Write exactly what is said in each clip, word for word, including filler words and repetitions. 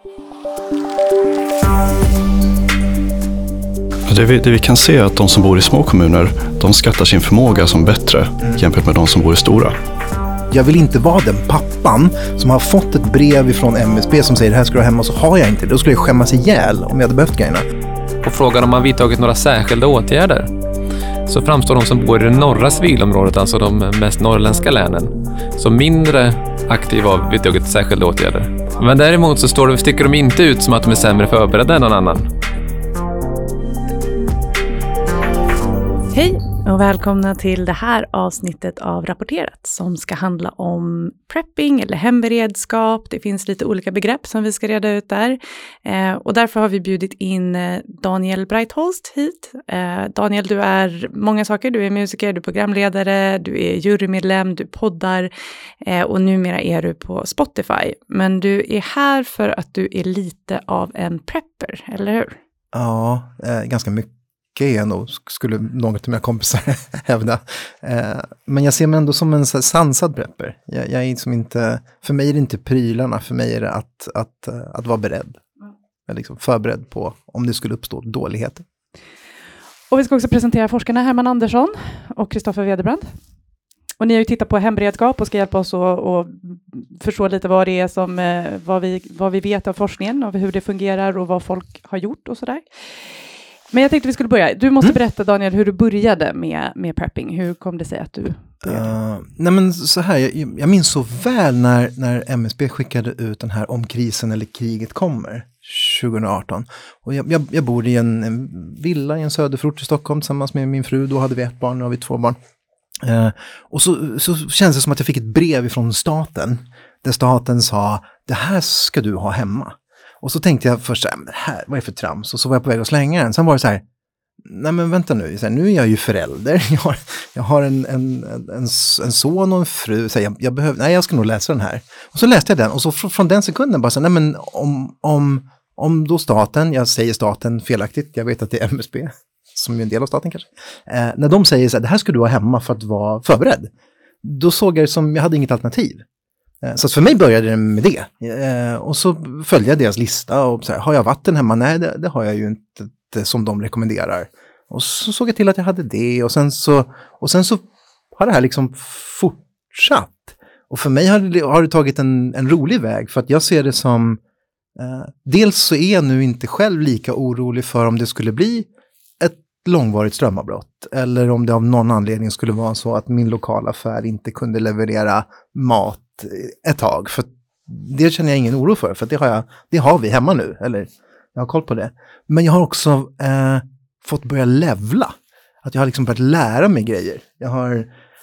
Det vi, det vi kan se är att de som bor i små kommuner, de skattar sin förmåga som bättre mm. jämfört med de som bor i stora. Jag vill inte vara den pappan som har fått ett brev från M S B som säger det här ska du ha hemma, och så har jag inte det. Då skulle jag skämmas ihjäl om jag hade behövt grejerna. På frågan om man vidtagit några särskilda åtgärder så framstår de som bor i det norra civilområdet, alltså de mest norrländska länen, som mindre aktiva av vidtagit särskilda åtgärder. Men däremot så står de, sticker de inte ut som att de är sämre förberedda än någon annan. Hej och välkomna till det här avsnittet av Rapporterat som ska handla om prepping eller hemberedskap. Det finns lite olika begrepp som vi ska reda ut där. Eh, och därför har vi bjudit in Daniel Breitholst hit. Eh, Daniel, du är många saker. Du är musiker, du är programledare, du är jurymedlem, du poddar eh, och numera är du på Spotify. Men du är här för att du är lite av en prepper, eller hur? Ja, eh, ganska mycket. Är nog, skulle något av mina kompisar hävda. Eh, men jag ser mig ändå som en sansad prepper. Jag, jag är liksom inte, för mig är det inte prylarna, för mig är det att, att, att vara beredd. Jag är liksom förberedd på om det skulle uppstå dåligheter. Och vi ska också presentera forskarna Herman Andersson och Kristoffer Wederbrand. Och ni har ju tittat på hemberedskap och ska hjälpa oss att, att förstå lite vad det är som, vad vi, vad vi vet av forskningen och hur det fungerar och vad folk har gjort och sådär. Men jag tänkte vi skulle börja. Du måste mm. berätta, Daniel, hur du började med, med prepping. Hur kom det sig att du började? Uh, nej men så här, jag, jag minns så väl när, när M S B skickade ut den här om krisen eller kriget kommer tjugo arton. Och jag, jag, jag bor i en, en villa i en söderförort i Stockholm tillsammans med min fru. Då hade vi ett barn, nu har vi två barn. Uh, och så, så känns det som att jag fick ett brev från staten. Där staten sa, det här ska du ha hemma. Och så tänkte jag först så här, men här, vad är det för trams? Och så var jag på väg att slänga den. Sen var det så här, nej men vänta nu, så här, nu är jag ju förälder. Jag har, jag har en, en, en, en son och en fru. Så här, jag, jag behöver, nej jag ska nog läsa den här. Och så läste jag den. Och så från, från den sekunden bara så här, nej men om, om, om då staten, jag säger staten felaktigt, jag vet att det är M S B, som är en del av staten kanske. Eh, när de säger så här, det här ska du ha hemma för att vara förberedd. Då såg jag det som, jag hade inget alternativ. Så för mig började det med det. Eh, och så följde jag deras lista och så här, har jag vatten hemma? Nej, det, det har jag ju inte det, som de rekommenderar. Och så såg jag till att jag hade det och sen så, och sen så har det här liksom fortsatt. Och för mig har det, har det tagit en, en rolig väg för att jag ser det som eh, dels så är jag nu inte själv lika orolig för om det skulle bli ett långvarigt strömavbrott eller om det av någon anledning skulle vara så att min lokala affär inte kunde leverera mat ett tag, för det känner jag ingen oro för, för det har, jag, det har vi hemma nu, eller jag har koll på det. Men jag har också eh, fått börja levla, att jag har liksom börjat lära mig grejer. Jag har,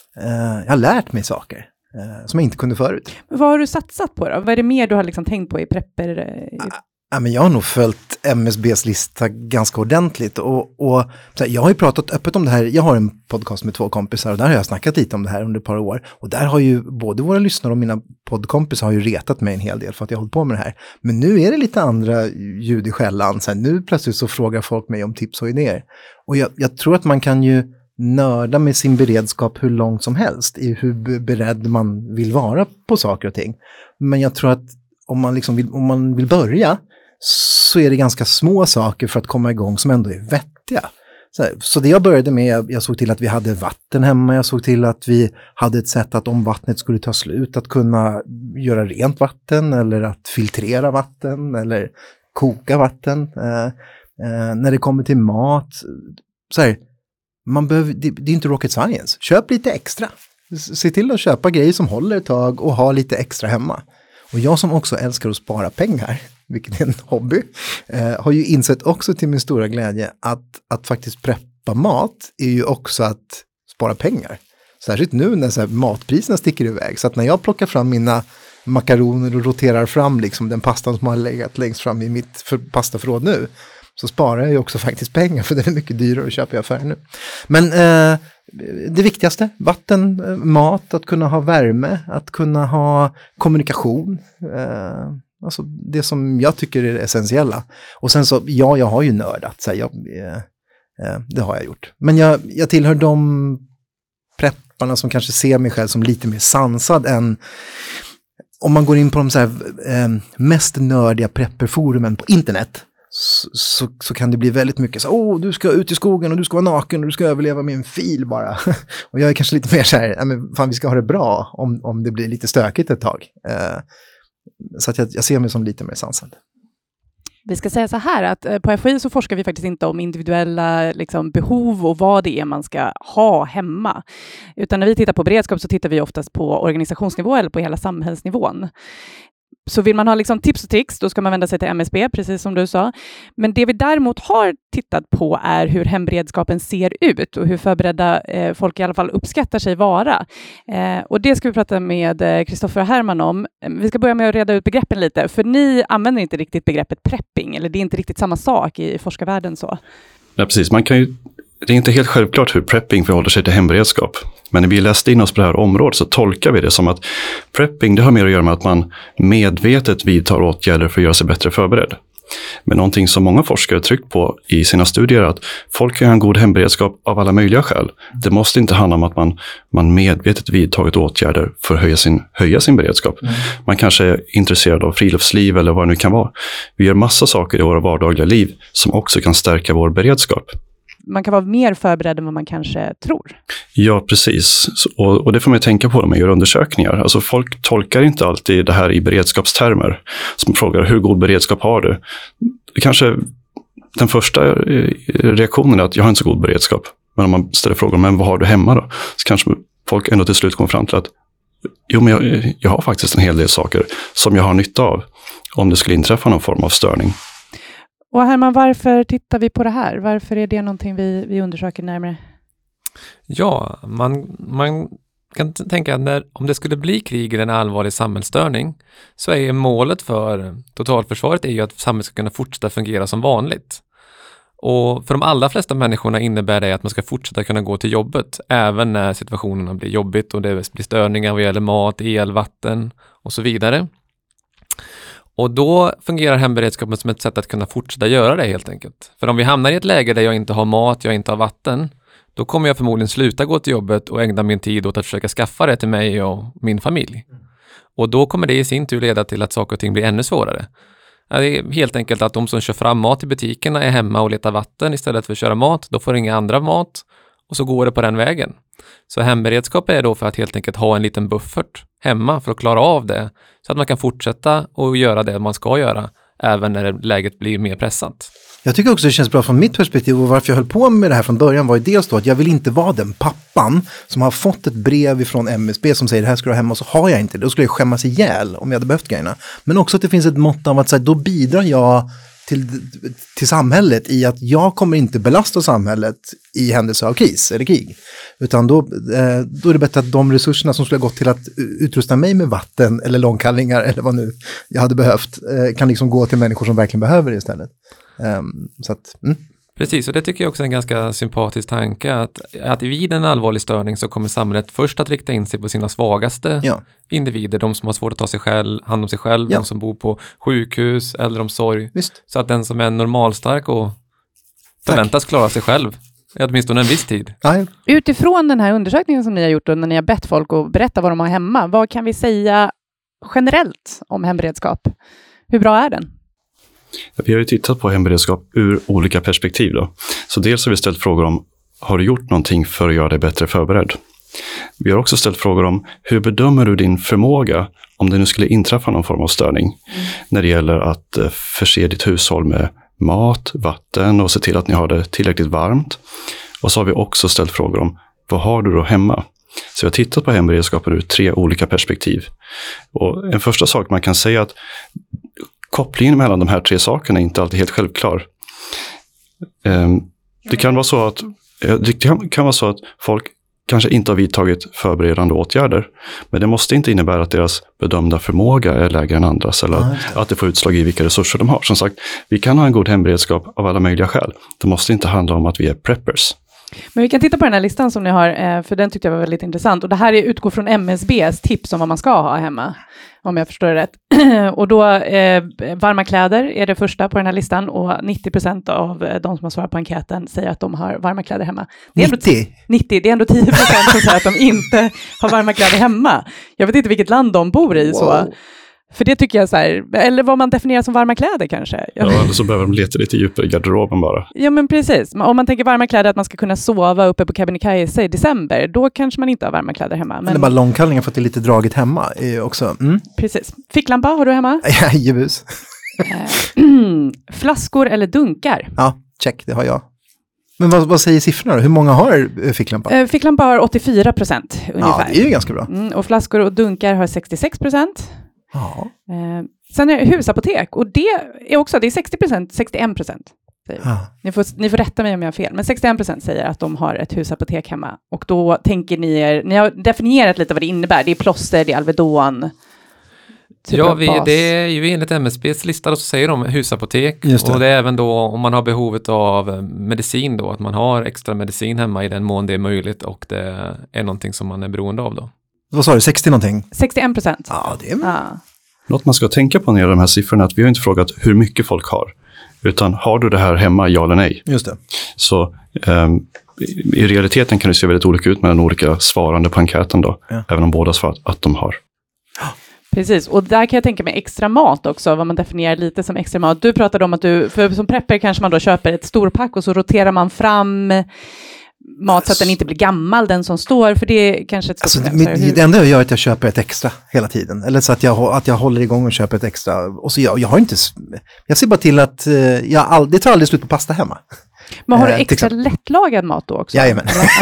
eh, jag har lärt mig saker eh, som jag inte kunde förut. Men vad har du satsat på då? Vad är det mer du har liksom tänkt på i prepper? I... Ja, men jag har nog följt M S B:s lista ganska ordentligt och, och så här, jag har ju pratat öppet om det här. Jag har en podcast med två kompisar och där har jag snackat lite om det här under ett par år. Och där har ju både våra lyssnare och mina poddkompisar har ju retat mig en hel del för att jag har hållit på med det här. Men nu är det lite andra ljud i skällan. Så här, nu plötsligt så frågar folk mig om tips och idéer. Och jag, jag tror att man kan ju nörda med sin beredskap hur långt som helst i hur beredd man vill vara på saker och ting. Men jag tror att om man, liksom vill, om man vill börja så är det ganska små saker för att komma igång som ändå är vettiga. Så, här, så det jag började med, jag såg till att vi hade vatten hemma, jag såg till att vi hade ett sätt att om vattnet skulle ta slut att kunna göra rent vatten eller att filtrera vatten eller koka vatten. Eh, eh, när det kommer till mat, så här, man behöver, det, det är inte rocket science. Köp lite extra. Se till att köpa grejer som håller ett tag och ha lite extra hemma. Och jag som också älskar att spara pengar, vilket är en hobby, eh, har ju insett också till min stora glädje att, att faktiskt preppa mat är ju också att spara pengar. Särskilt nu när så här matpriserna sticker iväg. Så att när jag plockar fram mina makaroner och roterar fram liksom den pastan som har legat längst fram i mitt för, pastaförråd nu, så sparar jag ju också faktiskt pengar för det är mycket dyrare att köpa i affären nu. Men eh, det viktigaste, vatten, mat, att kunna ha värme, att kunna ha kommunikation. Eh, alltså det som jag tycker är det essentiella. Och sen så, ja, jag har ju nördat. Så jag, eh, eh, det har jag gjort. Men jag, jag tillhör de prepparna som kanske ser mig själv som lite mer sansad än om man går in på de så här, eh, mest nördiga prepperforumen på internet så, så, så kan det bli väldigt mycket så åh, du ska ut i skogen och du ska vara naken och du ska överleva med en fil bara. Och jag är kanske lite mer så här, ja, men fan vi ska ha det bra om, om det blir lite stökigt ett tag. Eh, så att jag, jag ser mig som lite mer sansad. Vi ska säga så här att på F O I så forskar vi faktiskt inte om individuella liksom, behov och vad det är man ska ha hemma. Utan när vi tittar på beredskap så tittar vi oftast på organisationsnivå eller på hela samhällsnivån. Så vill man ha liksom tips och tricks, då ska man vända sig till M S B, precis som du sa. Men det vi däremot har tittat på är hur hemberedskapen ser ut och hur förberedda eh, folk i alla fall uppskattar sig vara. Eh, och det ska vi prata med Kristoffer och Herman om. Vi ska börja med att reda ut begreppen lite, för ni använder inte riktigt begreppet prepping, eller det är inte riktigt samma sak i forskarvärlden så. Ja, precis. Man kan ju, det är inte helt självklart hur prepping förhåller sig till hemberedskap. Men när vi läste in oss på det här området så tolkar vi det som att prepping, det har mer att göra med att man medvetet vidtar åtgärder för att göra sig bättre förberedd. Men någonting som många forskare tryckt på i sina studier är att folk kan ha en god hemberedskap av alla möjliga skäl. Det måste inte handla om att man, man medvetet vidtagit åtgärder för att höja sin, höja sin beredskap. Mm. Man kanske är intresserad av friluftsliv eller vad det nu kan vara. Vi gör massa saker i våra vardagliga liv som också kan stärka vår beredskap. Man kan vara mer förberedd än vad man kanske tror. Ja, precis. Och, och det får man tänka på när man gör undersökningar. Alltså folk tolkar inte alltid det här i beredskapstermer. Som frågar, hur god beredskap har du? Kanske den första reaktionen är att jag har inte så god beredskap. Men om man ställer frågan, men vad har du hemma då? Så kanske folk ändå till slut kommer fram till att jo, men jag, jag har faktiskt en hel del saker som jag har nytta av om det skulle inträffa någon form av störning. Och Herman, varför tittar vi på det här? Varför är det någonting vi, vi undersöker närmare? Ja, man, man kan tänka att när, om det skulle bli krig eller en allvarlig samhällsstörning så är målet för totalförsvaret är ju att samhället ska kunna fortsätta fungera som vanligt. Och för de allra flesta människorna innebär det att man ska fortsätta kunna gå till jobbet även när situationerna blir jobbigt och det blir störningar vad gäller mat, el, vatten och så vidare. Och då fungerar hemberedskapen som ett sätt att kunna fortsätta göra det helt enkelt. För om vi hamnar i ett läge där jag inte har mat, jag inte har vatten, då kommer jag förmodligen sluta gå till jobbet och ägna min tid åt att försöka skaffa det till mig och min familj. Och då kommer det i sin tur leda till att saker och ting blir ännu svårare. Det är helt enkelt att de som kör fram mat i butikerna är hemma och letar vatten istället för att köra mat. Då får inga andra mat och så går det på den vägen. Så hemberedskap är då för att helt enkelt ha en liten buffert hemma för att klara av det. Så att man kan fortsätta och göra det man ska göra även när läget blir mer pressat. Jag tycker också det känns bra från mitt perspektiv och varför jag höll på med det här från början var ju dels då att jag vill inte vara den pappan som har fått ett brev från M S B som säger det här ska du ha hemma och så har jag inte det. Då skulle jag skämmas ihjäl om jag hade behövt grejerna. Men också att det finns ett mått av att så här, då bidrar jag till, till samhället i att jag kommer inte belasta samhället i händelse av kris eller krig. Utan då, eh, då är det bättre att de resurserna som skulle ha gått till att utrusta mig med vatten eller långkallingar eller vad nu jag hade behövt eh, kan liksom gå till människor som verkligen behöver det istället. Um, så att, mm. Precis, och det tycker jag också är en ganska sympatisk tanke att, att vid en allvarlig störning så kommer samhället först att rikta in sig på sina svagaste ja. individer, de som har svårt att ta sig själv, hand om sig själv, ja. de som bor på sjukhus, äldreomsorg. Visst. Så att den som är normalstark och förväntas Tack. klara sig själv åtminstone en viss tid. Ja. Utifrån den här undersökningen som ni har gjort och när ni har bett folk att berätta vad de har hemma, vad kan vi säga generellt om hemberedskap? Hur bra är den? Vi har ju tittat på hemberedskap ur olika perspektiv då. Så dels har vi ställt frågor om, har du gjort någonting för att göra dig bättre förberedd? Vi har också ställt frågor om, hur bedömer du din förmåga om det nu skulle inträffa någon form av störning? Mm. När det gäller att förse ditt hushåll med mat, vatten och se till att ni har det tillräckligt varmt. Och så har vi också ställt frågor om, vad har du då hemma? Så vi har tittat på hemberedskapen ur tre olika perspektiv. Och en första sak man kan säga att kopplingen mellan de här tre sakerna är inte alltid helt självklar. Det kan vara så att, det kan, kan vara så att folk kanske inte har vidtagit förberedande åtgärder. Men det måste inte innebära att deras bedömda förmåga är lägre än andras. Eller att, att det får utslag i vilka resurser de har. Som sagt, vi kan ha en god hemberedskap av alla möjliga skäl. Det måste inte handla om att vi är preppers. Men vi kan titta på den här listan som ni har, för den tyckte jag var väldigt intressant. Och det här är utgår från M S B:s tips om vad man ska ha hemma, om jag förstår det rätt. Och då, eh, varma kläder är det första på den här listan. Och nittio procent av de som har svarat på enkäten säger att de har varma kläder hemma. Det är nittio? Ändå, nittio, det är ändå tio procent som säger att de inte har varma kläder hemma. Jag vet inte vilket land de bor i. Wow. Så. För det tycker jag så här, eller vad man definierar som varma kläder kanske. Ja, eller så behöver de leta lite djupare i garderoben bara. Ja, men precis. Om man tänker varma kläder att man ska kunna sova uppe på Kebnekaise i december, då kanske man inte har varma kläder hemma. Men... Eller bara långkallningar för att det är lite dragigt hemma är också. Mm. Precis. Ficklampa har du hemma? Jajebus. Flaskor eller dunkar? Ja, check, det har jag. Men vad, vad säger siffrorna då? Hur många har eh, ficklampa? Eh, ficklampa har åttiofyra procent ungefär. Ja, det är ju ganska bra. Mm, och flaskor och dunkar har sextiosex procent. Ja. Eh, sen är det husapotek, och det är också, det är sextio procent, sextioen procent. Ah. Ni får, ni får rätta mig om jag har fel, men sextioen procent säger att de har ett husapotek hemma. Och då tänker ni er, ni har definierat lite vad det innebär. Det är plåster, det är Alvedon. Typ ja, vi, det är ju enligt M S B:s lista då, så säger de husapotek. Just det. Och det är även då om man har behovet av medicin då, att man har extra medicin hemma i den mån det är möjligt och det är någonting som man är beroende av då. Vad sa du, sextio någonting? sextioen procent. Ja, det är... Ja. Något man ska tänka på när det gäller de här siffrorna är att vi har inte frågat hur mycket folk har. Utan har du det här hemma, ja eller nej? Just det. Så um, i realiteten kan det se väldigt olika ut mellan olika svarande på enkäten då. Ja. Även om båda svarat att de har. Precis, och där kan jag tänka mig extra mat också, vad man definierar lite som extra mat. Du pratade om att du, för som prepper kanske man då köper ett storpack och så roterar man fram mat så att den inte blir gammal, den som står, för det är kanske ett Alltså, stort det, problem. det enda jag gör är att jag köper ett extra hela tiden. Eller så att jag, att jag håller igång och köper ett extra. Och så jag, jag har inte... Jag ser bara till att eh, jag all, det tar aldrig slut på pasta hemma. Men har du Eh, till extra exempel. lättlagad mat då också? Jajamän.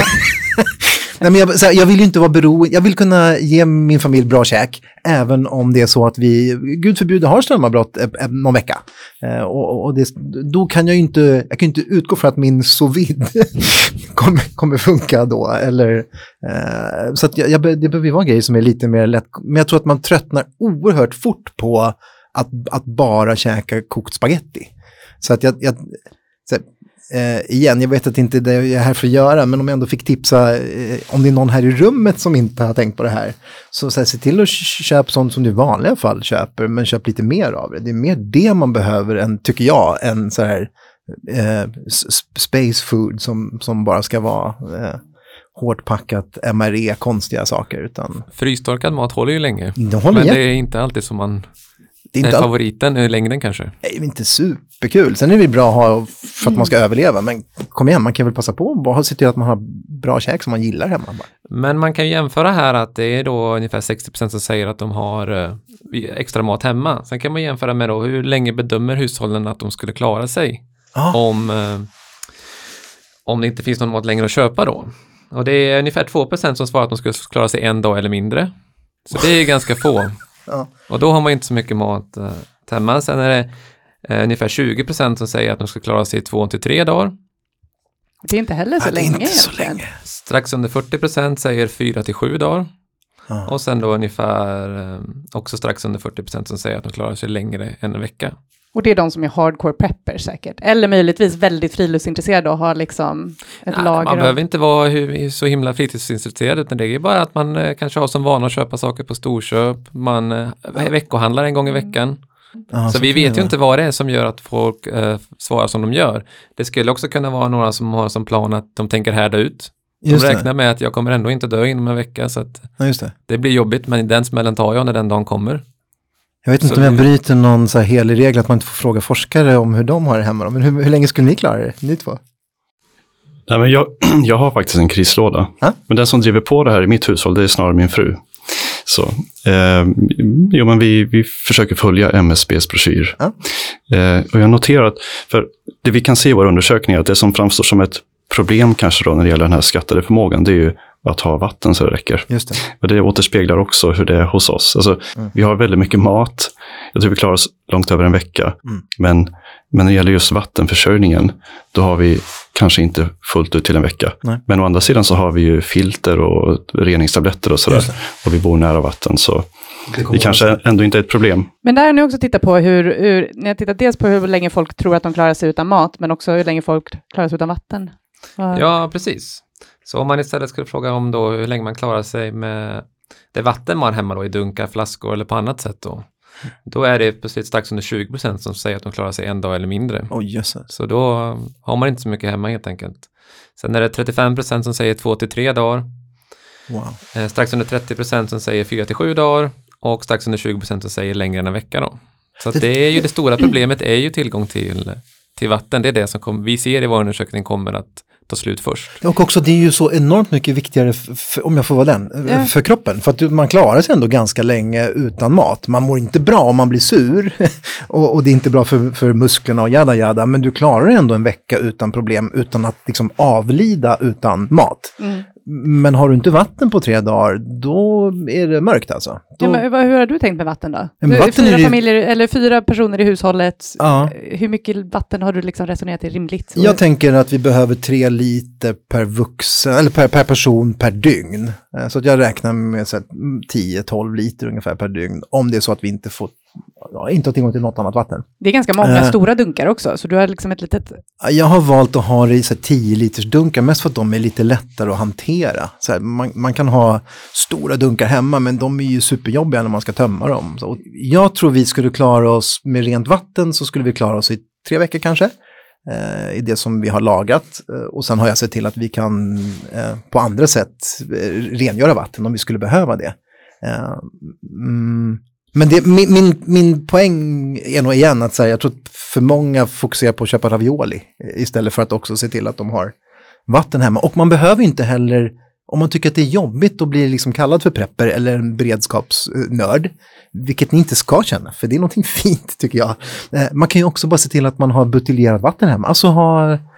Nej, men jag, så här, jag vill ju inte vara beroende, jag vill kunna ge min familj bra käk, även om det är så att vi, gud förbjude, har strömavbrott eh, eh, någon vecka. Eh, och och det, då kan jag ju inte, jag kan inte utgå för att min sous vide kommer, kommer funka då. Eller, eh, så att jag, jag, det behöver ju vara en grej som är lite mer lätt, men jag tror att man tröttnar oerhört fort på att, att bara käka kokt spaghetti. Så att jag, jag så, Eh, igen, jag vet att inte det jag är här för att göra, men om jag ändå fick tipsa, eh, om det är någon här i rummet som inte har tänkt på det här, så, så här, se till att köpa sånt som du i vanliga fall köper, men köp lite mer av det. Det är mer det man behöver än, tycker jag, än så här eh, space food som, som bara ska vara eh, hårt packat M R E, konstiga saker. Utan Frystorkad mat håller ju länge, de håller men igen. det är inte alltid som man Det är är inte all... favoriten i längden kanske. Det är inte superkul. Sen är det bra att ha för att man ska överleva. Men kom igen, man kan väl passa på och se till att man har bra käk som man gillar hemma. Bara. Men man kan ju jämföra här att det är då ungefär sextio procent som säger att de har eh, extra mat hemma. Sen kan man jämföra med då hur länge bedömer hushållen att de skulle klara sig Ah. om, eh, om det inte finns någon mat längre att köpa då. Och det är ungefär två procent som svarar att de skulle klara sig en dag eller mindre. Så det är ganska få. Ja. Och då har man inte så mycket mat eh, hemma. Sen är det eh, ungefär tjugo procent som säger att de ska klara sig i två till tre dagar. Det är inte heller så Ja, det är länge. inte så egentligen. länge. Strax under fyrtio procent säger fyra till sju dagar. Ja. Och sen då ungefär eh, också strax under fyrtio procent som säger att de klarar sig längre än en vecka. Och det är de som är hardcore preppers säkert. Eller möjligtvis väldigt friluftsintresserade och har liksom ett Nej, lager. man av... behöver inte vara hur, så himla fritidsintresserad, utan det är bara att man eh, kanske har som vana att köpa saker på storköp. Man eh, veckohandlar en gång i veckan. Ja, så, så vi kan vet det ju vara. inte vad det är som gör att folk eh, svarar som de gör. Det skulle också kunna vara några som har som plan att de tänker härda ut. De Just räknar det. med att jag kommer ändå inte dö inom en vecka, så att Ja, just det. det blir jobbigt, men den smällen tar jag när den dagen kommer. Jag vet inte Så om jag det- bryter någon så här helig regel att man inte får fråga forskare om hur de har det hemma. Men hur, hur länge skulle ni klara det, ni två? Nej, men jag, jag har faktiskt en krislåda. Ja. Men den som driver på det här i mitt hushåll, det är snarare min fru. Så, eh, jo, men vi, vi försöker följa M S B:s broschyr. Ja. Eh, och jag har noterat, för det vi kan se i våra undersökningar, att det som framstår som ett problem kanske då när det gäller den här skattade förmågan, det är ju att ha vatten så det räcker. Just det. Och det återspeglar också hur det är hos oss. Alltså, Mm. vi har väldigt mycket mat. Jag tror vi klarar oss långt över en vecka. Mm. Men, men när det gäller just vattenförsörjningen, då har vi kanske inte fullt ut till en vecka. Nej. Men å andra sidan så har vi ju filter och reningstabletter och sådär. Just det. Och vi bor nära vatten, så Det kommer det kanske ändå inte är ett problem. Men där har ni också tittat på hur, hur, ni har tittat dels på hur länge folk tror att de klarar sig utan mat, men också hur länge folk klarar sig utan vatten. Ja. Ja, precis. Så om man istället skulle fråga om då hur länge man klarar sig med det vatten man har hemma då i dunkar, flaskor eller på annat sätt då. Då är det precis strax under tjugo procent som säger att de klarar sig en dag eller mindre. Oj, jösses. Så då har man inte så mycket hemma helt enkelt. Sen är det trettiofem procent som säger två till tre dagar. Wow. Eh, strax under trettio procent som säger fyra till sju dagar. Och strax under tjugo procent som säger längre än en vecka då. Så att det är ju det stora problemet är ju tillgång till, till vatten. Det är det som kom, vi ser i vår undersökning kommer att ta slut först. Och också det är ju så enormt mycket viktigare, f- f- om jag får vara den, Ja. för kroppen. För att du- man klarar sig ändå ganska länge utan mat. Man mår inte bra om man blir sur och, och det är inte bra för, för musklerna och jada jada. Men du klarar ändå en vecka utan problem utan att liksom avlida utan mat. Mm. Men har du inte vatten på tre dagar, då är det mörkt alltså. Då, Ja, men, vad- hur har du tänkt med vatten då? men Du- vatten fyra är ju- familjer, eller fyra personer i hushållet. Ja. Hur mycket vatten har du liksom resonerat är rimligt? Jag tänker att vi behöver tre liter per vuxen, eller per, per person per dygn. Eh, Så att jag räknar med så här, tio till tolv liter ungefär per dygn. Om det är så att vi inte får, ja, inte har tillgång till något annat vatten. Det är ganska många Eh. stora dunkar också, så du har liksom ett litet... Jag har valt att ha det i så här, tio liters dunkar, mest för att de är lite lättare att hantera. Så här, man, man kan ha stora dunkar hemma, men de är ju superjobbiga när man ska tömma dem. Så, och jag tror vi skulle klara oss med rent vatten, så skulle vi klara oss i tre veckor kanske. Eh, I det som vi har lagrat. Eh, och sen har jag sett till att vi kan eh, på andra sätt eh, rengöra vatten om vi skulle behöva det. Eh, mm, men det, min, min, min poäng är nog igen att säga, jag tror att för många fokuserar på att köpa ravioli istället för att också se till att de har vatten hemma. Och man behöver inte heller, om man tycker att det är jobbigt att bli liksom kallad för prepper eller en beredskapsnörd, vilket ni inte ska känna, för det är någonting fint tycker jag. Eh, man kan ju också bara se till att man har buteljerat vatten hemma, alltså ha eh,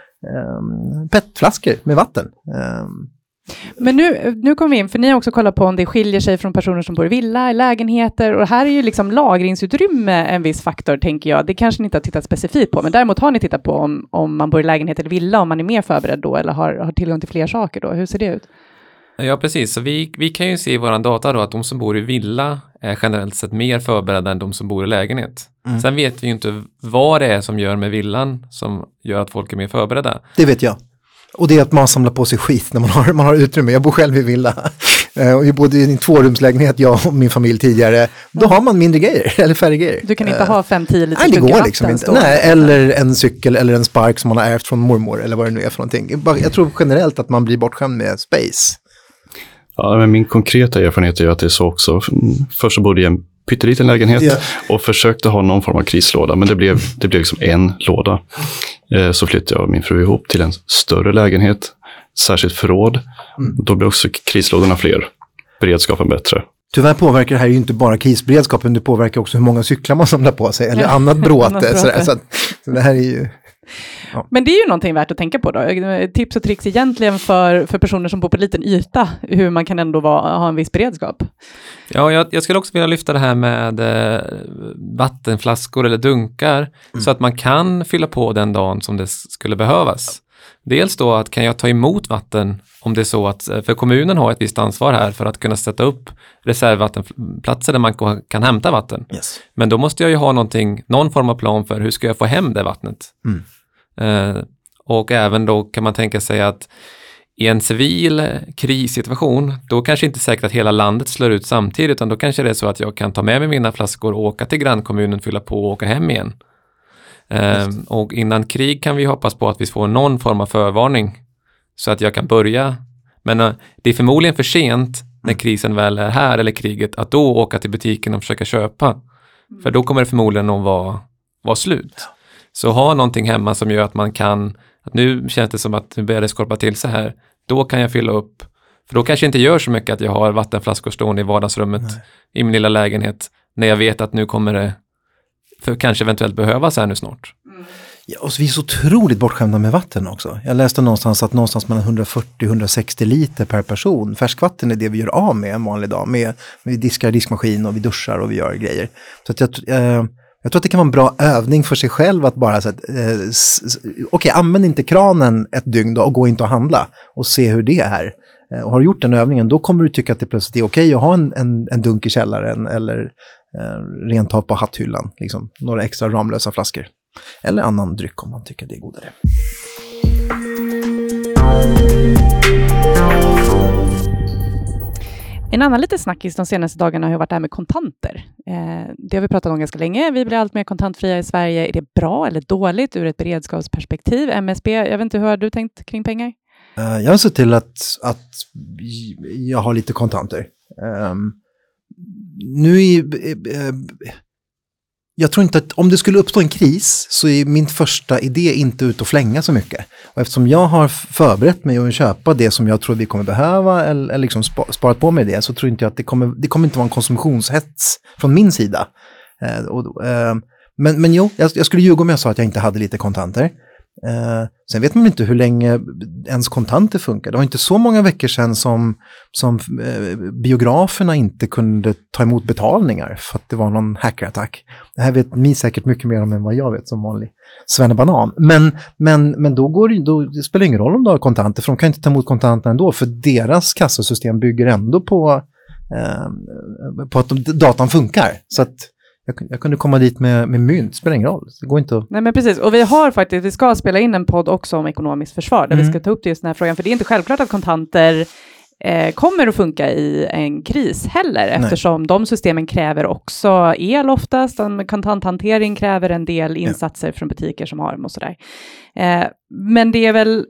petflaskor med vatten. Eh, Men nu, nu kommer vi in, för ni har också kollat på om det skiljer sig från personer som bor i villa, i lägenheter, och här är ju liksom lagringsutrymme en viss faktor, tänker jag. Det kanske ni inte har tittat specifikt på, men däremot har ni tittat på om, om man bor i lägenhet eller villa, om man är mer förberedd då, eller har, har tillgång till fler saker då. Hur ser det ut? Ja, precis. Så vi, vi kan ju se i våran data då att de som bor i villa är generellt sett mer förberedda än de som bor i lägenhet. Mm. Sen vet vi ju inte vad det är som gör med villan som gör att folk är mer förberedda. Det vet jag. Och det är att man samlar på sig skit när man har, man har utrymme. Jag bor själv i villa. Eh, Och jag bodde i en tvårumslägenhet, jag och min familj tidigare. Då har man mindre grejer, eller färre grejer. Du kan inte Eh, ha fem tio liter Nej, det dunkar går vatten liksom inte. stående. Nej, eller en cykel eller en spark som man har ärvt från mormor eller vad det nu är för någonting. Bara- Jag tror generellt att man blir bortskämd med space. Ja, men min konkreta erfarenhet är att det är så också. Först så bodde jag i en pytteliten lägenhet Ja. och försökte ha någon form av krislåda, men det blev, det blev liksom en låda. Eh, Så flyttade jag och min fru ihop till en större lägenhet, särskilt förråd. Då blir också krislådorna fler, beredskapen bättre. Tyvärr påverkar det här ju inte bara krisberedskapen, det påverkar också hur många cyklar man samlar på sig eller Ja. annat Annat bråte. bråte. Sådär, så, att, så det här är ju... Men det är ju någonting värt att tänka på då. Tips och tricks egentligen för, för personer som bor på en liten yta, hur man kan ändå vara, ha en viss beredskap. Ja, jag, jag skulle också vilja lyfta det här med eh, vattenflaskor eller dunkar så att man kan fylla på den dagen som det skulle behövas. Dels då att kan jag ta emot vatten om det är så att, för kommunen har ett visst ansvar här för att kunna sätta upp reservvattenplatser där man ko- kan hämta vatten. Yes. Men då måste jag ju ha någonting, någon form av plan för hur ska jag få hem det vattnet. Mm. Eh, och även då kan man tänka sig att i en civil krissituation, då kanske inte säkert att hela landet slår ut samtidigt, utan då kanske det är så att jag kan ta med mig mina flaskor och åka till grannkommunen, fylla på och åka hem igen. Eh, och innan krig kan vi hoppas på att vi får någon form av förvarning så att jag kan börja. Men eh, det är förmodligen för sent när krisen väl är här eller kriget att då åka till butiken och försöka köpa. För då kommer det förmodligen att vara, vara slut. Så ha någonting hemma som gör att man kan, att nu känns det som att nu börjar det skorpa till så här, då kan jag fylla upp. För då kanske inte gör så mycket att jag har vattenflaskor stående i vardagsrummet Nej. i min lilla lägenhet när jag vet att nu kommer det för kanske eventuellt behövas här nu snart. Ja, och så vi är så otroligt bortskämda med vatten också. Jag läste någonstans att någonstans mellan hundrafyrtio till hundrasextio liter per person. Färskvatten är det vi gör av med en vanlig dag. Med, vi diskar diskmaskin och vi duschar och vi gör grejer. Så att jag, eh, jag tror att det kan vara en bra övning för sig själv att bara så att, eh, s- s- okej, okay, använd inte kranen ett dygn då och gå inte och handla och se hur det är. Eh, och har du gjort den övningen, då kommer du tycka att det plötsligt är okej okay att ha en, en, en dunk i källaren eller eh, rent av på hatthyllan. Liksom, några extra ramlösa flaskor. Eller annan dryck om man tycker det är godare. En annan lite snackis de senaste dagarna har ju varit det här med kontanter. Eh, det har vi pratat om ganska länge. Vi blir allt mer kontantfria i Sverige. Är det bra eller dåligt ur ett beredskapsperspektiv? M S B, jag vet inte, hur har du tänkt kring pengar? Uh, jag har sett till att, att jag har lite kontanter. Um, nu är... Uh, Jag tror inte att om det skulle uppstå en kris så är min första idé inte ut att flänga så mycket. Och eftersom jag har förberett mig att köpa det som jag tror vi kommer behöva eller, eller liksom sparat på mig det, så tror inte jag att det kommer, det kommer inte vara en konsumtionshets från min sida. Eh, och, eh, men, men jo, jag, jag skulle ljuga om jag sa att jag inte hade lite kontanter. Eh, sen vet man inte hur länge ens kontanter funkar. Det var inte så många veckor sedan som, som eh, biograferna inte kunde ta emot betalningar för att det var någon hackerattack. Det här vet ni säkert mycket mer om än vad jag vet som vanlig svennebanan. Men, men, men då, går, då det spelar ingen roll om du har kontanter, för de kan inte ta emot kontanter ändå, för deras kassasystem bygger ändå på, eh, på att datan funkar. Så att Jag, jag kunde komma dit med, med mynt, spelar ingen roll. Det går inte att... Nej men precis, och vi har faktiskt, vi ska spela in en podd också om ekonomiskt försvar, där mm. vi ska ta upp just den här frågan, för det är inte självklart att kontanter eh, kommer att funka i en kris heller, Nej. eftersom de systemen kräver också el oftast, en kontanthantering kräver en del insatser ja. från butiker som har dem och sådär. Eh, men det är väl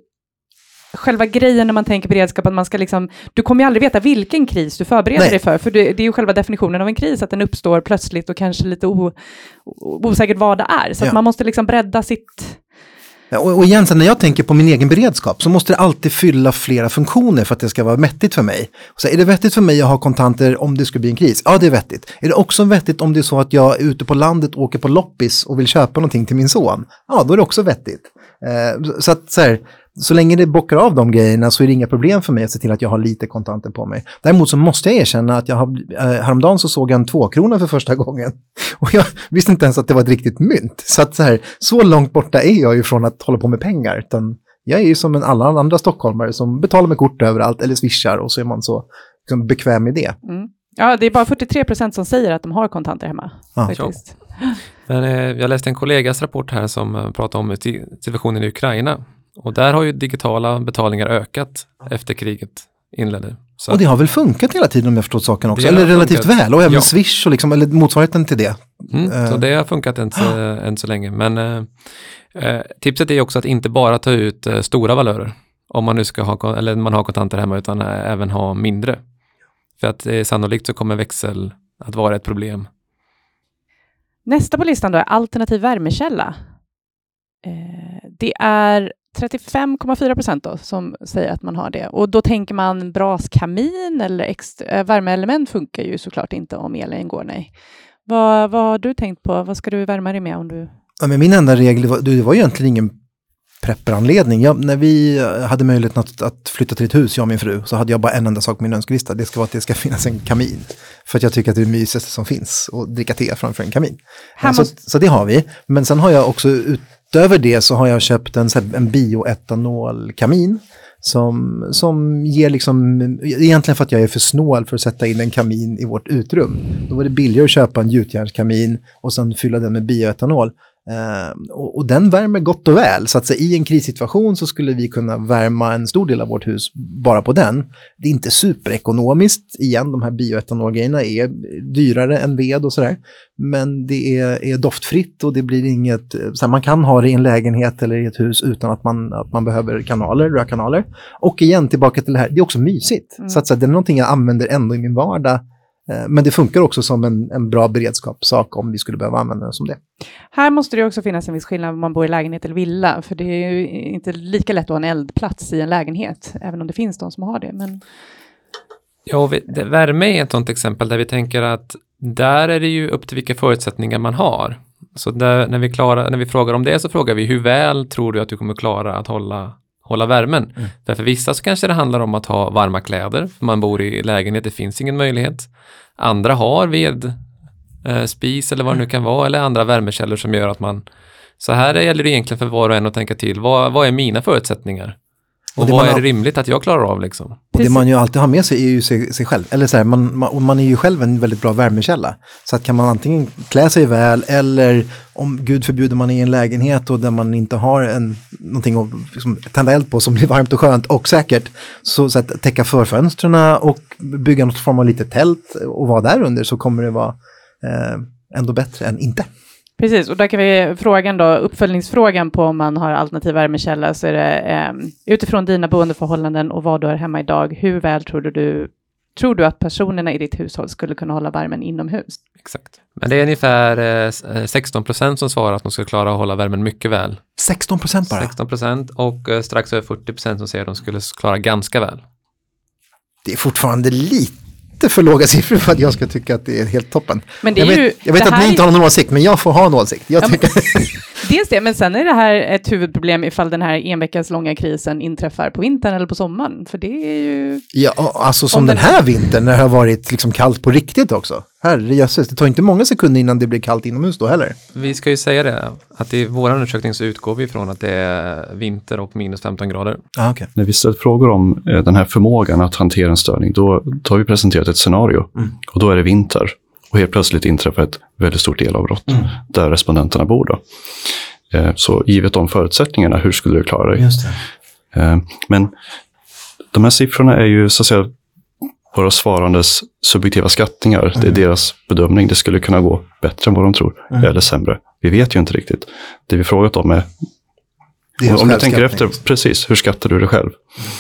själva grejen när man tänker beredskap, att man ska liksom, du kommer ju aldrig veta vilken kris du förbereder Nej. dig för, för det, det är ju själva definitionen av en kris, att den uppstår plötsligt och kanske lite o, osäkert vad det är, så ja. att man måste liksom bredda sitt... Ja, och, och igen, när jag tänker på min egen beredskap så måste det alltid fylla flera funktioner för att det ska vara vettigt för mig. Så är det vettigt för mig att ha kontanter om det skulle bli en kris? Ja, det är vettigt. Är det också vettigt om det är så att jag är ute på landet och åker på loppis och vill köpa någonting till min son? Ja, då är det också vettigt. Eh, så att så här, så länge det bockar av de grejerna så är det inga problem för mig att se till att jag har lite kontanter på mig. Däremot så måste jag erkänna att jag har, eh, häromdagen så såg jag en tvåkrona för första gången. Och jag visste inte ens att det var ett riktigt mynt. Så att så här, så långt borta är jag ju från att hålla på med pengar. Utan jag är ju som en alla andra stockholmare som betalar med kort överallt eller swishar, och så är man så liksom bekväm med det. Mm. Ja, det är bara fyrtiotre procent som säger att de har kontanter hemma. Ja. Faktiskt. Men, eh, jag läste en kollegas rapport här som eh, pratade om situationen i Ukraina. Och där har ju digitala betalningar ökat efter kriget inledde. Så och det har väl funkat hela tiden om jag förstått saken också, eller relativt funkat. väl, och även ja. Swish och liksom, eller motsvarigheten till det. Mm, uh. Så det har funkat än så, än så länge. Men uh, uh, tipset är också att inte bara ta ut uh, stora valörer om man nu ska ha, eller man har kontanter hemma, utan uh, även ha mindre. För att uh, sannolikt så kommer växel att vara ett problem. Nästa på listan då är alternativ värmekälla. Uh, det är trettiofem komma fyra procent då som säger att man har det. Och då tänker man braskamin eller extra, värmeelement funkar ju såklart inte om elen går, nej. Vad, vad har du tänkt på? Vad ska du värma dig med om du... Ja, men min enda regel var, det var egentligen ingen prepperanledning. Jag, när vi hade möjligheten att, att flytta till ett hus, jag och min fru, så hade jag bara en enda sak på min önskelista. Det ska vara att det ska finnas en kamin. För att jag tycker att det är det mysigaste som finns att dricka te framför en kamin. Måste... Så, så det har vi. Men sen har jag också ut Utöver det så har jag köpt en, en bioetanolkamin som, som ger liksom, egentligen för att jag är för snål för att sätta in en kamin i vårt utrum. Då var det billigare att köpa en gjutjärnskamin och sen fylla den med bioetanol. Uh, och, och den värmer gott och väl, så att så, i en krissituation så skulle vi kunna värma en stor del av vårt hus bara på den. Det är inte superekonomiskt, igen, de här bioetanolgrejerna är dyrare än ved och sådär, men det är, är doftfritt och det blir inget, så här, man kan ha det i en lägenhet eller i ett hus utan att man, att man behöver kanaler, rökkanaler. Och igen, tillbaka till det här, det är också mysigt, mm. så att så, det är någonting jag använder ändå i min vardag. Men det funkar också som en, en bra beredskapssak om vi skulle behöva använda den som det. Här måste det också finnas en viss skillnad om man bor i lägenhet eller villa. För det är ju inte lika lätt att ha en eldplats i en lägenhet. Även om det finns de som har det. Men... Ja, vi, det, värme är ett sådant exempel där vi tänker att där är det ju upp till vilka förutsättningar man har. Så där, när, vi klarar, när vi frågar om det så frågar vi hur väl tror du att du kommer klara att hålla... hålla värmen. Mm. Därför vissa så kanske det handlar om att ha varma kläder. För man bor i lägenhet, det finns ingen möjlighet. Andra har ved, eh, spis eller vad det nu kan vara. Eller andra värmekällor som gör att man... Så här gäller det egentligen för var och en att tänka till. Vad, vad är mina förutsättningar? Och, och vad är det rimligt att jag klarar av liksom? Och det man ju alltid har med sig är ju sig, sig själv. Eller så här, man, man, man är ju själv en väldigt bra värmekälla. Så att kan man antingen klä sig väl eller om Gud förbjuder man är i en lägenhet och där man inte har en, någonting att liksom, tända eld på som blir varmt och skönt och säkert. Så, så att täcka förfönstren och bygga något form av lite tält och vara där under så kommer det vara eh, ändå bättre än inte. Precis, och där kan vi frågan då, uppföljningsfrågan på om man har alternativ värmekälla så är det eh, utifrån dina boendeförhållanden och vad du har hemma idag, hur väl tror du, du tror du att personerna i ditt hushåll skulle kunna hålla värmen inomhus? Exakt. Men det är ungefär eh, sexton procent som svarar att de ska klara att hålla värmen mycket väl. sexton procent bara? sexton procent och eh, strax över fyrtio procent som säger att de skulle klara ganska väl. Det är fortfarande lite för låga siffror för att jag ska tycka att det är helt toppen. Men det är jag vet, ju, jag vet att ni inte har någon åsikt, men jag får ha en åsikt. Jag ja, tycker... men, dels det, men sen är det här ett huvudproblem ifall den här en veckas långa krisen inträffar på vintern eller på sommaren. För det är ju... Ja, alltså som den här vintern när det har varit liksom kallt på riktigt också. Herrejösses, det tar inte många sekunder innan det blir kallt inomhus då heller. Vi ska ju säga det, att i vår undersökning så utgår vi från att det är vinter och minus femton grader. Ah, okay. När vi ställer frågor om eh, den här förmågan att hantera en störning, då, då har vi presenterat ett scenario. Mm. Och då är det vinter. Och helt plötsligt inträffar ett väldigt stort elavbrott mm. där respondenterna bor då. Eh, så givet de förutsättningarna, hur skulle du klara dig? Just det. Eh, men de här siffrorna är ju så att säga våra svarandes subjektiva skattningar. Mm. Det är deras bedömning. Det skulle kunna gå bättre än vad de tror. Mm. Eller sämre. Vi vet ju inte riktigt. Det vi frågat om är... är om du tänker efter, precis, hur skattar du det själv? Mm.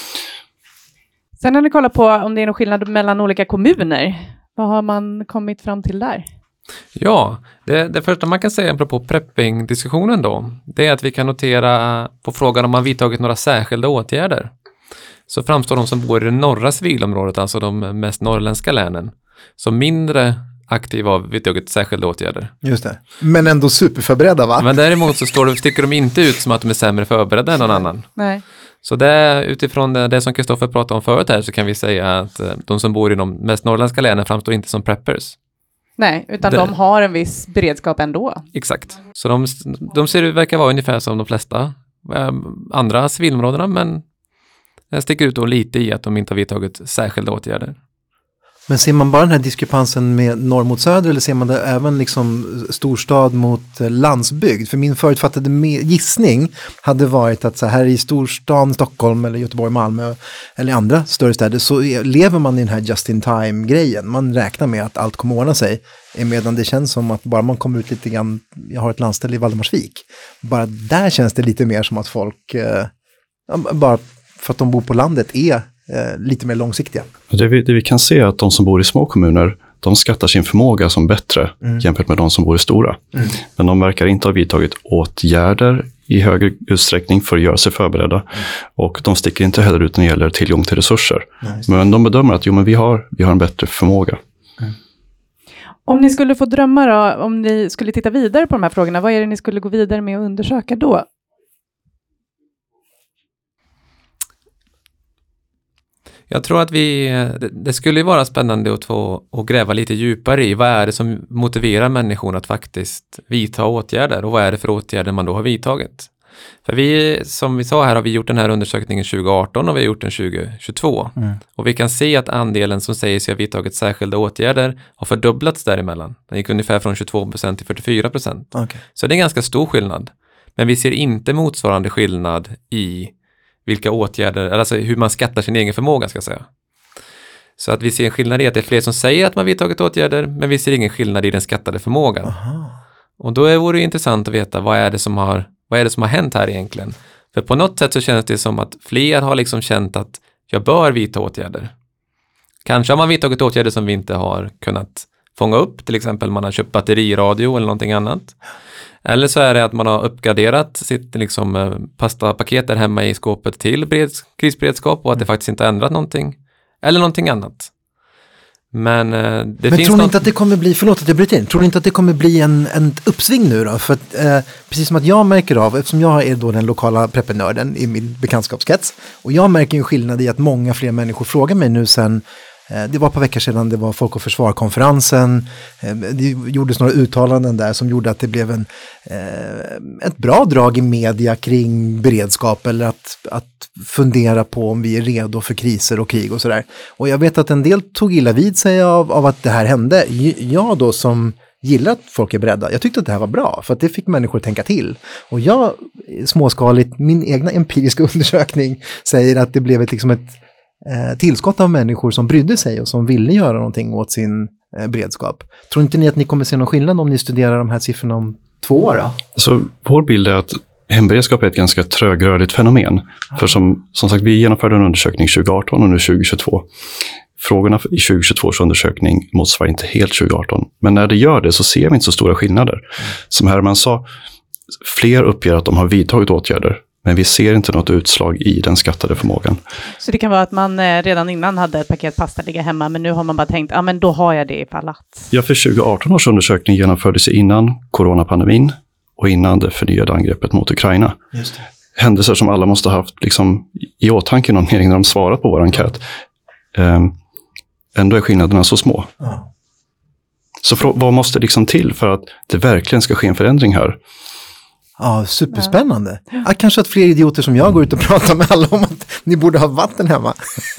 Sen har ni kollat på om det är någon skillnad mellan olika kommuner. Vad har man kommit fram till där? Ja, det, det första man kan säga apropå prepping-diskussionen då, det är att vi kan notera på frågan om man vidtagit några särskilda åtgärder. Så framstår de som bor i det norra civilområdet, alltså de mest norrländska länen, som mindre aktiva av vidtagit särskilda åtgärder. Just det. Men ändå superförberedda, va? Men däremot så står det, sticker de inte ut som att de är sämre förberedda än någon annan. Nej. Så det, utifrån det, det som Kristoffer pratade om förut här så kan vi säga att de som bor i de mest norrländska länen framstår inte som preppers. Nej, utan det, de har en viss beredskap ändå. Exakt. Så de, de ser ut, verkar vara ungefär som de flesta eh, andra civilområdena, men det sticker ut då lite i att de inte har vidtagit särskilda åtgärder. Men ser man bara den här diskrepansen med norr mot söder eller ser man det även liksom storstad mot landsbygd? För min förutfattade gissning hade varit att så här i storstan, Stockholm eller Göteborg, Malmö eller andra större städer så lever man i den här just-in-time-grejen. Man räknar med att allt kommer ordna sig. Medan det känns som att bara man kommer ut lite grann, jag har ett landställe i Valdemarsvik, bara där känns det lite mer som att folk, eh, bara för att de bor på landet är Eh, lite mer långsiktiga. Det vi, det vi kan se är att de som bor i små kommuner, de skattar sin förmåga som bättre mm. jämfört med de som bor i stora. Mm. Men de verkar inte ha vidtagit åtgärder i högre utsträckning för att göra sig förberedda. Mm. Och de sticker inte heller ut när det gäller tillgång till resurser. Mm. Men de bedömer att jo, men vi, har, vi har en bättre förmåga. Mm. Om ni skulle få drömma då, om ni skulle titta vidare på de här frågorna, vad är det ni skulle gå vidare med att undersöka då? Jag tror att vi, det skulle vara spännande att få att gräva lite djupare i vad är det som motiverar människor att faktiskt vidta åtgärder och vad är det för åtgärder man då har vidtagit. För vi, som vi sa här, har vi gjort den här undersökningen tjugo arton och vi har gjort den tjugo tjugotvå. Mm. Och vi kan se att andelen som säger sig ha vidtagit särskilda åtgärder har fördubblats däremellan. Den gick ungefär från tjugotvå procent till fyrtiofyra procent. Okay. Så det är en ganska stor skillnad. Men vi ser inte motsvarande skillnad i vilka åtgärder, alltså hur man skattar sin egen förmåga ska jag säga. Så att vi ser en skillnad i att det är fler som säger att man vidtagit åtgärder, men vi ser ingen skillnad i den skattade förmågan. Aha. Och då är det intressant att veta vad är det som har, vad är det som har hänt här egentligen. För på något sätt så känns det som att fler har liksom känt att jag bör vidta åtgärder. Kanske har man vidtagit åtgärder som vi inte har kunnat fånga upp, till exempel man har köpt batteriradio eller någonting annat. Eller så är det att man har uppgraderat sitt liksom, pastapaket där hemma i skåpet till breds- krisberedskap och att det faktiskt inte har ändrat någonting. Eller någonting annat. Men det Men finns tror ni något... inte att det kommer bli, förlåt att jag bryter in, tror ni inte att det kommer bli en, en uppsving nu då? För att, eh, precis som att jag märker av, eftersom jag är då den lokala preppenörden i min bekantskapskrets, och jag märker ju skillnad i att många fler människor frågar mig nu sen Det var ett par veckor sedan, det var Folk och Försvar-konferensen. Det gjordes några uttalanden där som gjorde att det blev en, ett bra drag i media kring beredskap eller att, att fundera på om vi är redo för kriser och krig och sådär. Och jag vet att en del tog illa vid sig av, av att det här hände. Jag då som gillar att folk är beredda. Jag tyckte att det här var bra för att det fick människor att tänka till. Och jag, småskaligt, min egna empiriska undersökning säger att det blev ett, liksom ett eh, tillskott av människor som brydde sig och som ville göra någonting åt sin eh, beredskap. Tror inte ni att ni kommer se någon skillnad om ni studerar de här siffrorna om två år? Då? Så vår bild är att hemberedskap är ett ganska trögrörligt fenomen. För som, som sagt, vi genomförde en undersökning tjugo arton och nu tjugo tjugotvå. Frågorna i tjugo tjugotvå års undersökning motsvarar inte helt tjugo arton. Men när det gör det så ser vi inte så stora skillnader. Mm. Som Herman sa, fler uppger att de har vidtagit åtgärder. Men vi ser inte något utslag i den skattade förmågan. Så det kan vara att man redan innan hade ett paket pasta ligga hemma. Men nu har man bara tänkt, ja men då har jag det ifall att. Ja, för tjugo arton års undersökning genomfördes innan coronapandemin. Och innan det förnyade angreppet mot Ukraina. Just det. Händelser som alla måste ha haft liksom, i åtanke någon mening när de svarat på vår enkät. Um, ändå är skillnaderna så små. Ja. Så för, vad måste liksom till för att det verkligen ska ske en förändring här? Ja, superspännande. Ja. Ja, kanske att fler idioter som jag går ut och pratar med alla om att ni borde ha vatten hemma.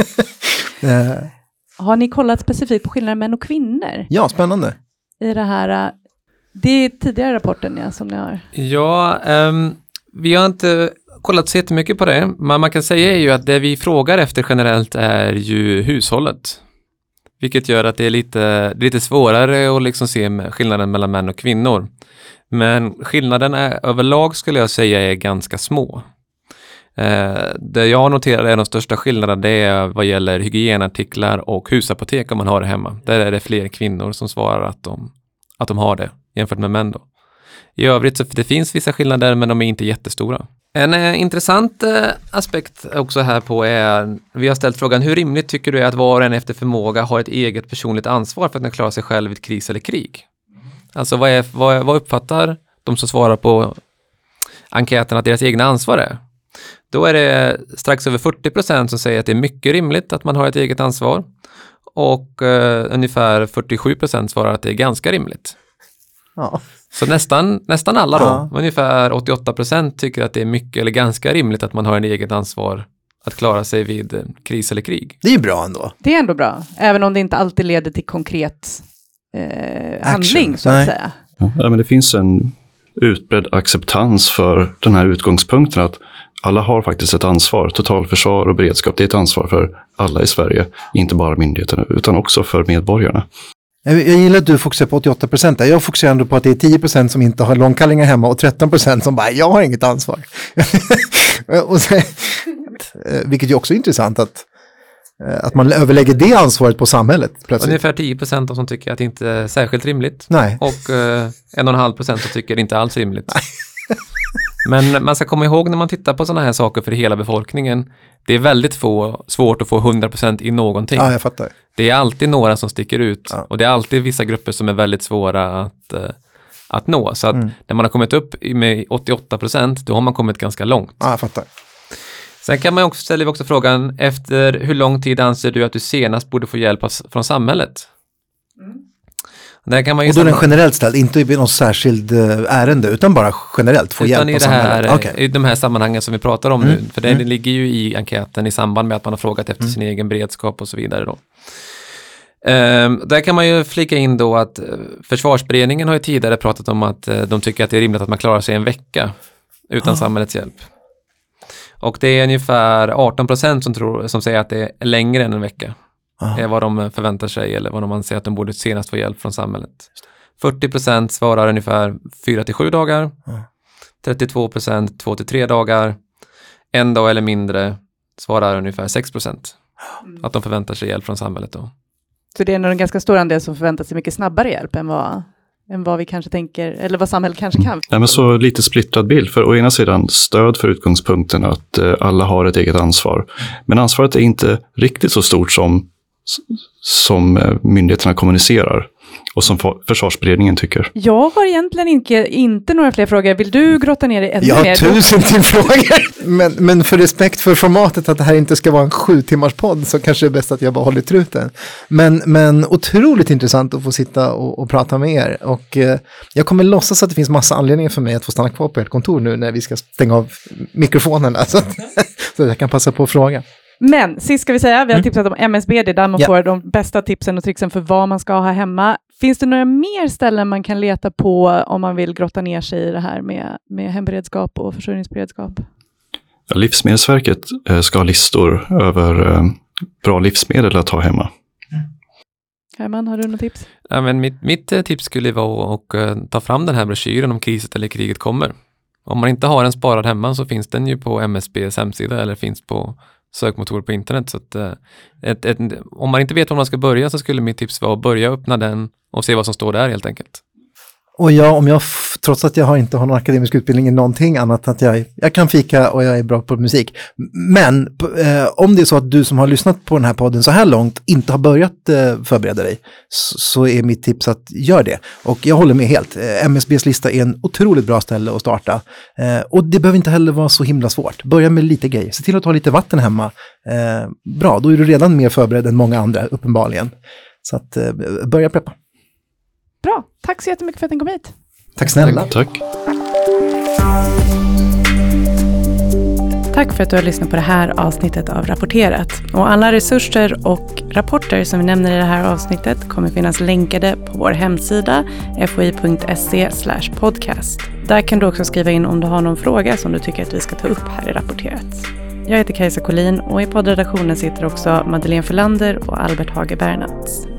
Har ni kollat specifikt på skillnader män och kvinnor? Ja, spännande. I det här, det är tidigare rapporten ja, som ni har. Ja, um, vi har inte kollat så jättemycket på det. Men man kan säga är ju att det vi frågar efter generellt är ju hushållet. Vilket gör att det är lite, lite svårare att liksom se skillnaden mellan män och kvinnor. Men skillnaden är, överlag skulle jag säga är ganska små. Eh, det jag noterar är de största skillnaderna det är vad gäller hygienartiklar och husapotek om man har det hemma. Där är det fler kvinnor som svarar att de, att de har det jämfört med män då. I övrigt så det finns vissa skillnader men de är inte jättestora. En eh, intressant eh, aspekt också här på är, vi har ställt frågan hur rimligt tycker du är att var och en efter förmåga har ett eget personligt ansvar för att klara sig själv i ett kris eller krig? Alltså vad, är, vad, vad uppfattar de som svarar på enkäten att deras egna ansvar är? Då är det strax över fyrtio procent som säger att det är mycket rimligt att man har ett eget ansvar och eh, ungefär fyrtiosju procent svarar att det är ganska rimligt. Ja. Så nästan, nästan alla då, ja. ungefär åttioåtta procent tycker att det är mycket eller ganska rimligt att man har en eget ansvar att klara sig vid kris eller krig. Det är ju bra ändå. Det är ändå bra, även om det inte alltid leder till konkret eh, handling så att Nej. säga. Ja, men det finns en utbredd acceptans för den här utgångspunkten att alla har faktiskt ett ansvar. Totalförsvar och beredskap, det är ett ansvar för alla i Sverige. Inte bara myndigheterna utan också för medborgarna. Jag gillar att du fokuserar på åttioåtta procent där. Jag fokuserar ändå på att det är tio procent som inte har långkallingar hemma och tretton procent som bara, jag har inget ansvar. och så, vilket är också intressant att, att man överlägger det ansvaret på samhället plötsligt. Ungefär tio procent som tycker att det inte är särskilt rimligt. Nej. Och eh, en och en halv procent som tycker det inte alls rimligt. Men man ska komma ihåg när man tittar på sådana här saker för hela befolkningen. Det är väldigt få, svårt att få hundra procent i någonting. Ja, jag fattar. Det är alltid några som sticker ut. Ja. Och det är alltid vissa grupper som är väldigt svåra att, uh, att nå. Så att Mm. när man har kommit upp med åttioåtta procent, då har man kommit ganska långt. Ja, jag fattar. Sen kan man också ställa också frågan, efter hur lång tid anser du att du senast borde få hjälp av, från samhället? Mm. Där kan man ju Och då är den samma- generellt ställd, inte i någon särskild ärende, utan bara generellt få hjälp Utan i, av det här, samhället. Okay. i de här sammanhangen som vi pratar om Mm. nu. För det Mm. ligger ju i enkäten i samband med att man har frågat efter Mm. sin egen beredskap och så vidare då. Um, där kan man ju flika in då att uh, försvarsberedningen har ju tidigare pratat om att uh, de tycker att det är rimligt att man klarar sig en vecka utan Ah. samhällets hjälp. Och det är ungefär arton procent som, tror, som säger att det är längre än en vecka. Ah. Det är vad de förväntar sig eller vad de anser att de borde senast få hjälp från samhället. fyrtio procent svarar ungefär fyra till sju dagar. Ah. trettiotvå procent två till tre dagar. En dag eller mindre svarar ungefär sex procent. Att de förväntar sig hjälp från samhället då. Så det är nog en ganska stor andel som förväntar sig mycket snabbare hjälp än vad, än vad vi kanske tänker, eller vad samhället kanske kan. Nej, men så lite splittrad bild. För å ena sidan stöd för utgångspunkten att eh, alla har ett eget ansvar. Men ansvaret är inte riktigt så stort som, som myndigheterna kommunicerar och som försvarsberedningen tycker. Jag har egentligen inte, inte några fler frågor. Vill du grotta ner dig ännu Jag har mer? tusen till frågor. Men, men för respekt för formatet att det här inte ska vara en sju timmars podd så kanske det är bäst att jag bara håller truten. Men, men otroligt intressant att få sitta och, och prata med er. Och eh, jag kommer låtsas att det finns massa anledningar för mig att få stanna kvar på ert kontor nu när vi ska stänga av mikrofonerna. Så, att, så jag kan passa på att fråga. Men sist ska vi säga, vi har Mm. tipsat om M S B, det är där man Ja. får de bästa tipsen och tricksen för vad man ska ha hemma. Finns det några mer ställen man kan leta på om man vill grotta ner sig i det här med, med hemberedskap och försörjningsberedskap? Ja, Livsmedelsverket eh, ska ha listor över eh, bra livsmedel att ha hemma. Herman, har du något tips? Ja, men mitt, mitt eh, tips skulle vara att uh, ta fram den här broschyren om kriset eller kriget kommer. Om man inte har den sparad hemma så finns den ju på M S B:s hemsida eller finns på sökmotor på internet. Så att, uh, ett, ett, om man inte vet var man ska börja så skulle mitt tips vara att börja öppna den och se vad som står där helt enkelt. Och jag, om jag, f- trots att jag har inte har någon akademisk utbildning i någonting annat, att jag, jag kan fika och jag är bra på musik. Men p- eh, om det är så att du som har lyssnat på den här podden så här långt inte har börjat eh, förbereda dig, så, så är mitt tips att gör det. Och jag håller med helt. Eh, M S B:s lista är en otroligt bra ställe att starta. Eh, och det behöver inte heller vara så himla svårt. Börja med lite grejer. Se till att ha lite vatten hemma. Eh, bra, då är du redan mer förberedd än många andra, uppenbarligen. Så att eh, börja preppa. Bra, tack så jättemycket för att ni kom hit. Tack snälla. Tack. Tack för att du har lyssnat på det här avsnittet av Rapporterat. Och alla resurser och rapporter som vi nämner i det här avsnittet kommer finnas länkade på vår hemsida f o i punkt se slash podcast. Där kan du också skriva in om du har någon fråga som du tycker att vi ska ta upp här i Rapporterat. Jag heter Kajsa Collin och i poddredaktionen sitter också Madeleine Förlander och Albert Hage Bernats.